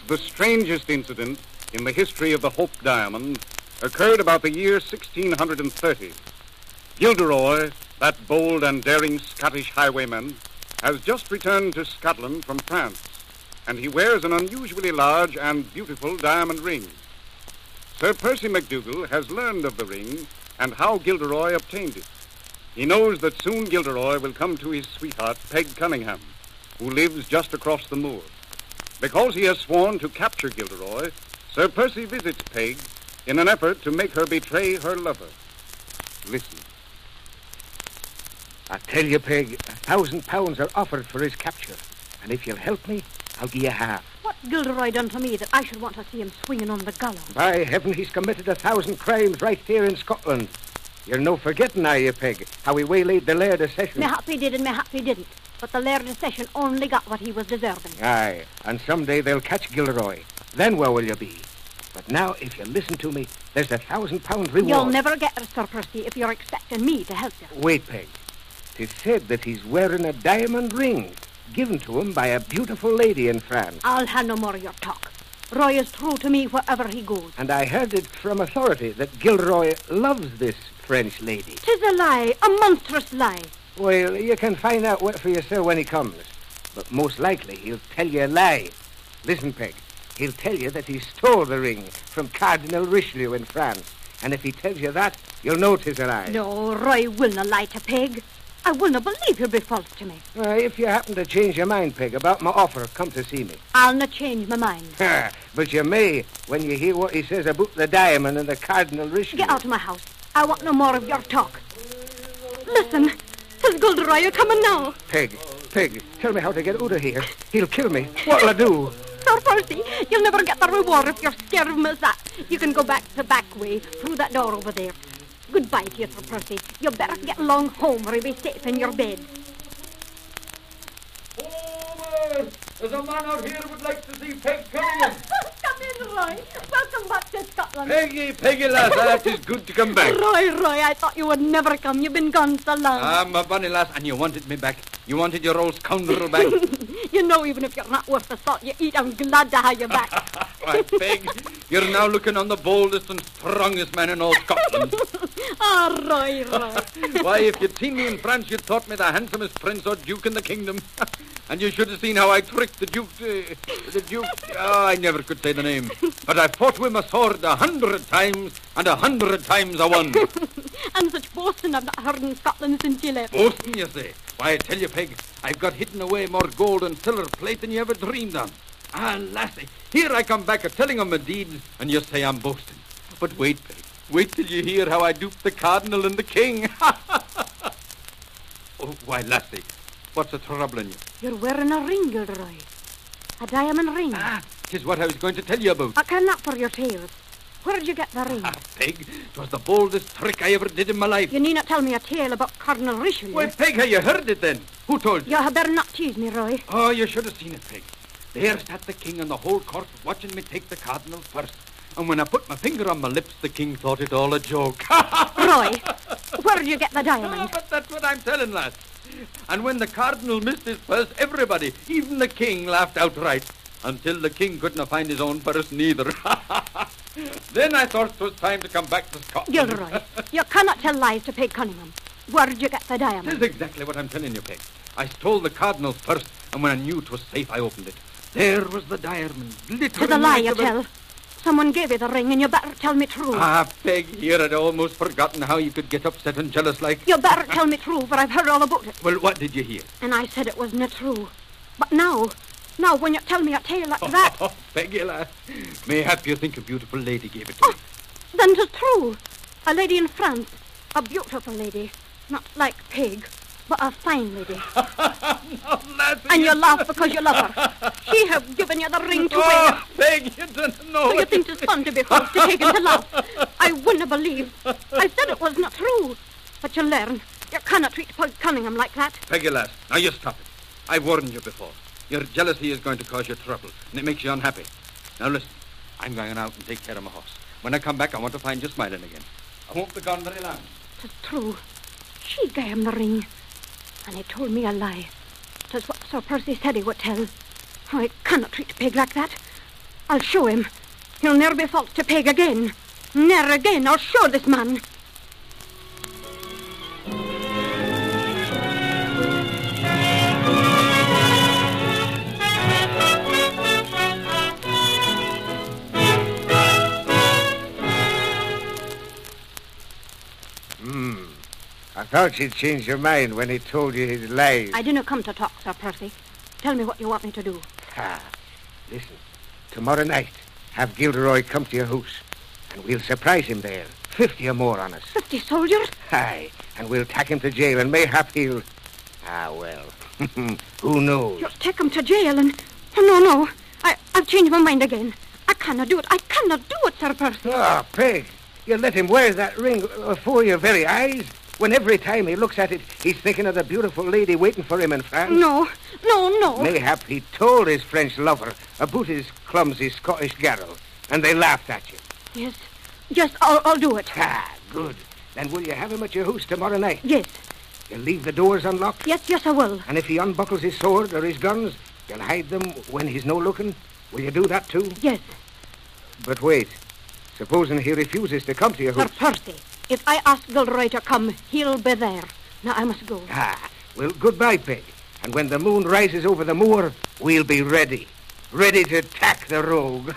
The strangest incident in the history of the Hope Diamond occurred about the year 1630. Gilderoy, that bold and daring Scottish highwayman, has just returned to Scotland from France, and he wears an unusually large and beautiful diamond ring. Sir Percy MacDougall has learned of the ring and how Gilderoy obtained it. He knows that soon Gilderoy will come to his sweetheart, Peg Cunningham, who lives just across the moor. Because he has sworn to capture Gilderoy, Sir Percy visits Peg in an effort to make her betray her lover. Listen. I tell you, Peg, £1,000 are offered for his capture. And if you'll help me, I'll give you half. What's Gilderoy done to me that I should want to see him swinging on the gallows? By heaven, he's committed 1,000 crimes right here in Scotland. You're no forgetting, are you, Peg, how he waylaid the Laird of Session? Mayhap he did and mayhap he didn't. But the Laird of Session only got what he was deserving. Aye, and someday they'll catch Gilderoy. Then where will you be? But now, if you listen to me, there's £1,000 reward. You'll never get it, Sir Percy, if you're expecting me to help you. Wait, Peg. 'Tis said that he's wearing a diamond ring given to him by a beautiful lady in France. I'll have no more of your talk. Roy is true to me wherever he goes. And I heard it from authority that Gilderoy loves this French lady. 'Tis a lie, a monstrous lie. Well, you can find out for yourself when he comes. But most likely he'll tell you a lie. Listen, Peg. He'll tell you that he stole the ring from Cardinal Richelieu in France. And if he tells you that, you'll know 'tis a lie. No, Roy will not lie to Peg. I will not believe he'll be false to me. If you happen to change your mind, Peg, about my offer, come to see me. I'll not change my mind. But you may when you hear what he says about the diamond and the Cardinal Richelieu. Get out of my house. I want no more of your talk. Listen, 'tis Gilderoy coming now. Peg, tell me how to get out of here. He'll kill me. What'll I do? Sir Percy, you'll never get the reward if you're scared of him as that. You can go back the back way, through that door over there. Goodbye to you, Sir Percy. You better get along home or you'll be safe in your bed. Over! There's a man out here who would like to see Peg Cunningham. Come in, Roy. Welcome back to Scotland. Peggy, lass, that is good to come back. Roy, I thought you would never come. You've been gone so long. My bunny lass, and you wanted me back. You wanted your old scoundrel back. You know, even if you're not worth the salt you eat, I'm glad to have you back. Why, Peg, you're now looking on the boldest and strongest man in all Scotland. Roy. Why, if you'd seen me in France, you'd thought me the handsomest prince or duke in the kingdom. And you should have seen how I tricked the duke. I never could say the name. But I fought with my sword 100 times, and 100 times I won. And such boasting I've not heard in Scotland since you left. Boasting, you say? Why, I tell you, Peg, I've got hidden away more gold and silver plate than you ever dreamed on. Ah, lassie, here I come back a-telling of my deeds, and you say I'm boasting. But wait, Peg, wait till you hear how I duped the Cardinal and the King. Oh, why, lassie, what's the trouble in you? You're wearing a ring, Gilderoy. A diamond ring. 'Tis what I was going to tell you about. I care not for your tales. Where did you get the ring? Peg, 'twas the boldest trick I ever did in my life. You need not tell me a tale about Cardinal Richelieu. Well, Peg, have you heard it then? Who told you? You had better not tease me, Roy. Oh, you should have seen it, Peg. There sat the king and the whole court watching me take the Cardinal first. And when I put my finger on my lips, the king thought it all a joke. Roy, where did you get the diamond? But that's what I'm telling, lass. And when the Cardinal missed his purse, everybody, even the king, laughed outright. Until the king couldn't find his own purse neither. Then I thought it was time to come back to Scotland. Gilderoy, you cannot tell lies to Peg Cunningham. Where did you get the diamond? This is exactly what I'm telling you, Peg. I stole the Cardinal's purse, and when I knew it was safe, I opened it. There was the diamond, glittering. Tis a lie, you tell. Someone gave you the ring, and you better tell me true. Peg, here I'd almost forgotten how you could get upset and jealous like. You better tell me true, for I've heard all about it. Well, what did you hear? And I said it wasn't true. But now, when you tell me a tale like that... Oh, Peggy, lass, mayhap you think a beautiful lady gave it to me. Then 'tis true. A lady in France, a beautiful lady, not like Peg, but a fine lady. No, lassie, and you laugh because you love her. She have given you the ring to wear. Peg, you don't know. So you think it's fun to be false, to take and to laugh. I wouldn't believe. I said it was not true. But you learn. You cannot treat Peg Cunningham like that. Peggy, lass, now you stop it. I've warned you before. Your jealousy is going to cause you trouble, and it makes you unhappy. Now listen, I'm going out and take care of my horse. When I come back, I want to find you smiling again. I won't be gone very long. 'Tis true. She gave him the ring. And he told me a lie. 'Tis what Sir Percy said he would tell. Oh, I cannot treat Peg like that. I'll show him. He'll never be false to Peg again. Ne'er again. I'll show this man. I thought you'd change your mind when he told you his lies. I didn't come to talk, Sir Percy. Tell me what you want me to do. Listen. Tomorrow night, have Gilderoy come to your house, and we'll surprise him there. 50 or more on us. 50 soldiers? Aye, and we'll take him to jail, and mayhap he'll... who knows? You'll take him to jail and... Oh, no. I've changed my mind again. I cannot do it. I cannot do it, Sir Percy. Peg, you let him wear that ring before your very eyes, when every time he looks at it, he's thinking of the beautiful lady waiting for him in France. No. Mayhap he told his French lover about his clumsy Scottish girl, and they laughed at you. Yes, I'll do it. Good. Then will you have him at your house tomorrow night? Yes. You'll leave the doors unlocked? Yes, I will. And if he unbuckles his sword or his guns, you'll hide them when he's no looking? Will you do that too? Yes. But wait. Supposing he refuses to come to your house? Sir Percy, if I ask Gilderoy to come, he'll be there. Now I must go. Well, goodbye, Peg. And when the moon rises over the moor, we'll be ready. Ready to attack the rogue.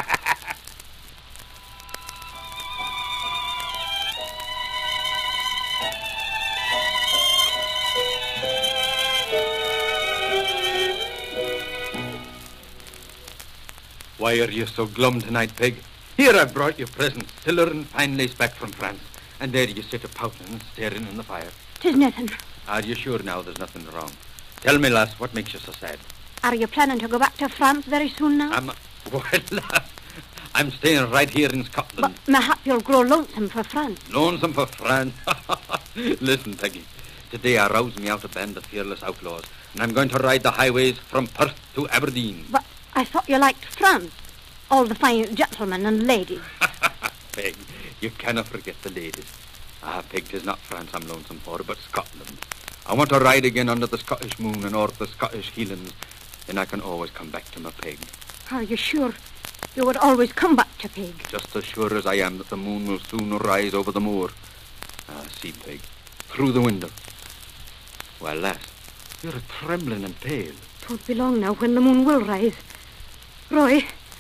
Why are you so glum tonight, Peg? Here I've brought you presents, siller and fine lace back from France. And there you sit a-pouting and staring in the fire. 'Tis nothing. Are you sure now there's nothing wrong? Tell me, lass, what makes you so sad? Are you planning to go back to France very soon now? Lass, I'm staying right here in Scotland. But mayhap you'll grow lonesome for France. Lonesome for France? Listen, Peggy. Today I roused me out a band of fearless outlaws, and I'm going to ride the highways from Perth to Aberdeen. But I thought you liked France. All the fine gentlemen and ladies. Peg, you cannot forget the ladies. Peg, 'tis not France I'm lonesome for, but Scotland. I want to ride again under the Scottish moon and o'er the Scottish Highlands. Then I can always come back to my Peg. Are you sure you would always come back to Peg? Just as sure as I am that the moon will soon rise over the moor. See, Peg, through the window. Well, lass, you're trembling and pale. 'Twon't be long now when the moon will rise. Roy,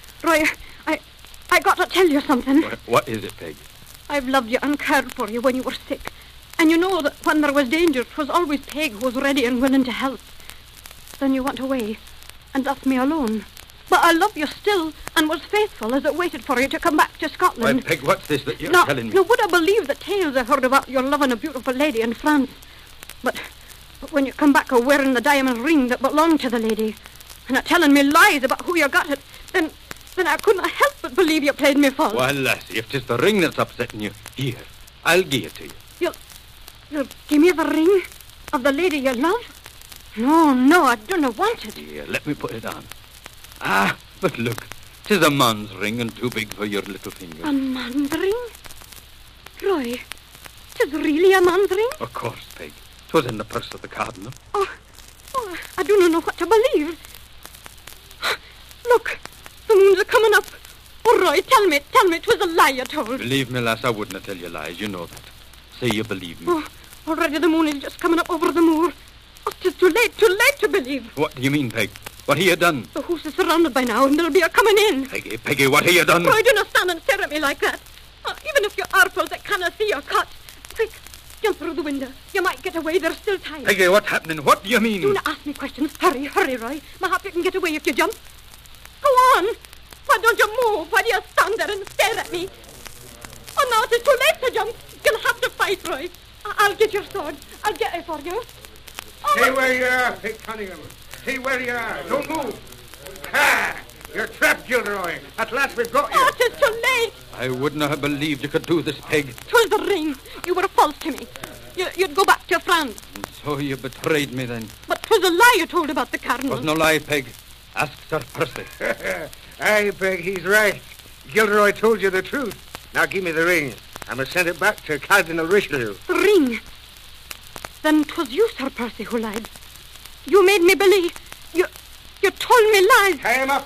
I got to tell you something. What is it, Peg? I've loved you and cared for you when you were sick. And you know that when there was danger, 'twas always Peg who was ready and willing to help. Then you went away and left me alone. But I love you still and was faithful as it waited for you to come back to Scotland. Why, Peg, what's this that you're telling me? Now, would I believe the tales I heard about your loving a beautiful lady in France? But when you come back wearing the diamond ring that belonged to the lady and telling me lies about who you got it, then I couldn't help but believe you played me false. Well, lassie, if 'tis the ring that's upsetting you, here, I'll give it to you. You'll give me the ring of the lady you love? No, I don't want it. Here, let me put it on. But look, 'tis a man's ring and too big for your little finger. A man's ring? Roy, 'tis really a man's ring? Of course, Peg. 'Twas in the purse of the cardinal. Oh, I don't know what to believe. Look, the moon's coming up. Oh, Roy, tell me 'twas a lie you told. Believe me, lass, I wouldn't tell you lies. You know that. Say you believe me. Oh, already the moon is just coming up over the moor. Oh, 'tis too late to believe. What do you mean, Peg? What have you done? The house is surrounded by now, and they'll be a-coming in. Peggy, what have you done? Roy, do not stand and stare at me like that. Even if you're artful, they cannot see you're caught. Quick, jump through the window. You might get away. There's still time. Peggy, what's happening? What do you mean? Do not ask me questions. Hurry, Roy. Mayhap you can get away if you jump. Go on. Why don't you move? Why do you stand there and stare at me? Oh, no, it is too late to jump. You'll have to fight, Roy. I'll get your sword. I'll get it for you. Stay where you are, Peg Cunningham. Stay where you are. Don't move. You're trapped, Gilderoy. At last we've got you. Oh, it is too late. I wouldn't have believed you could do this, Peg. 'Twas the ring. You were false to me. You'd go back to France. And so you betrayed me then. But 'twas a lie you told about the It cardinal. was no lie, Peg. Ask Sir Percy. Aye, Peg, he's right. Gilderoy told you the truth. Now give me the ring. I must send it back to Cardinal Richelieu. The ring? Then 'twas you, Sir Percy, who lied. You made me believe. You told me lies. Tie him up, lad.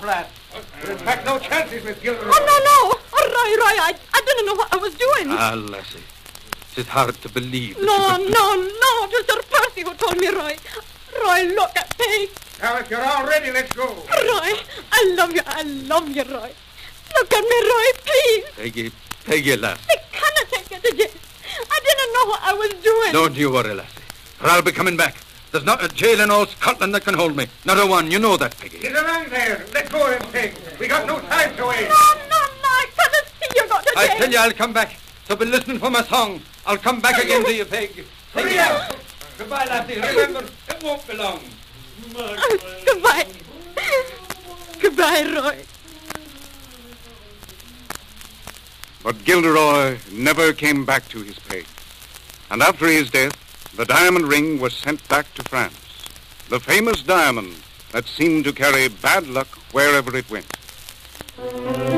In fact, no chances with Gilderoy. Oh, no. Oh, Roy, I didn't know what I was doing. Ah, lassie. It's hard to believe. that No, you could- no. It was Sir Percy who told me, Roy. Roy, look at Peg. Now, if you're all ready, let's go. Roy, I love you, Roy. Look at me, Roy, please. Peggy, lass. I cannot take you to jail. I didn't know what I was doing. Don't you worry, lassie. For I'll be coming back. There's not a jail in all Scotland that can hold me. Not a one. You know that, Peggy. Get along there. Let go of him, Peg. We got no time to waste. No, I cannot see you go to jail. I tell you, I'll come back. So be listening for my song. I'll come back again to you, Peg. Hurry up. Goodbye, lassie. Remember, it won't be long. Goodbye. Goodbye, Roy. But Gilderoy never came back to his Peg. And after his death, the diamond ring was sent back to France. The famous diamond that seemed to carry bad luck wherever it went.